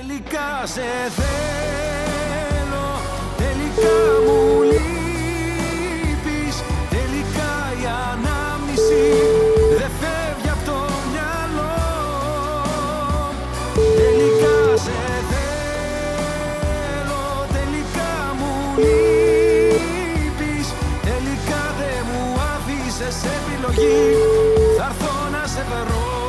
Τελικά σε θέλω, τελικά μου λείπεις. Τελικά η ανάμνηση δεν φεύγει από το μυαλό. Τελικά σε θέλω, τελικά μου λείπεις. Τελικά δεν μου άφησες επιλογή, θα έρθω να σε βρω.